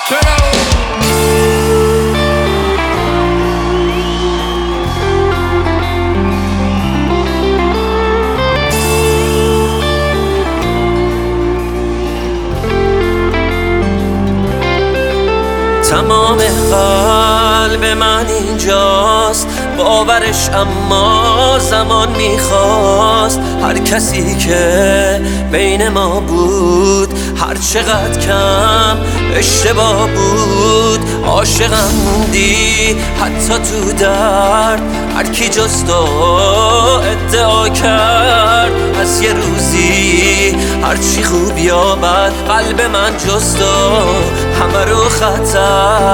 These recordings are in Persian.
تمام قلب من اینجاست، باورش اما زمان میخواست. هر کسی که بین ما بود، هر چقدر کم اشتباه بود، عاشقم موندی حتی تو درد. هر کی جز تو ادعا کرد از یه روزی هرچی خوب یا بد، قلب من جز تو همه رو خطر.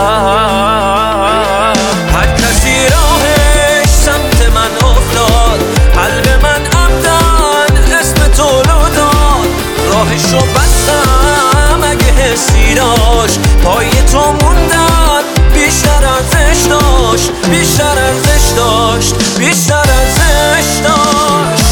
هر کسی راهش سمت من افتاد، قلب من عمدن اسم تو رو داد. راهشو بستم اگه حسی داشت، پای تو موندن بیشتر ارزش داشت، بیشتر ارزش داشت، بیشتر ارزش داشت.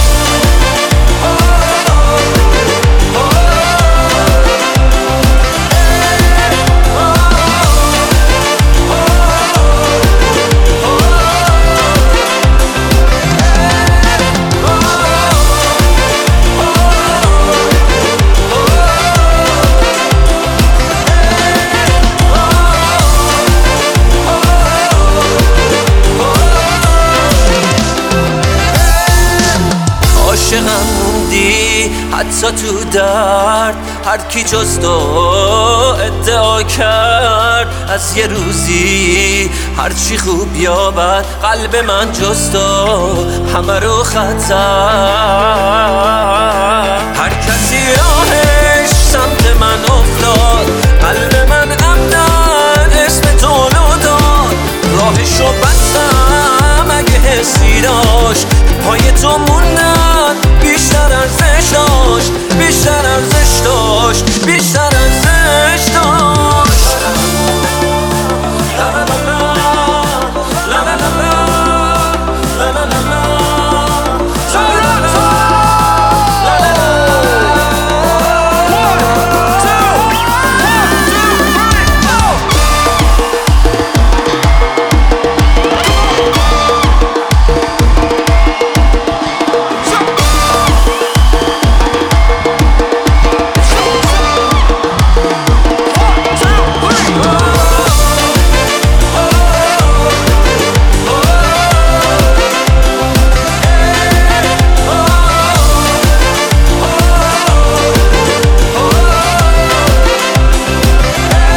عاشقم موندی حتی تو درد. هر کی جز تو ادعا کرد از یه روزی هرچی خوب یا بد، قلب من جز تو همه رو خطر. هر